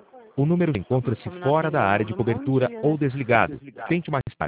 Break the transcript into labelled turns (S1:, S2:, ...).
S1: O número encontra-se fora da área de cobertura ou desligado. Tente mais tarde.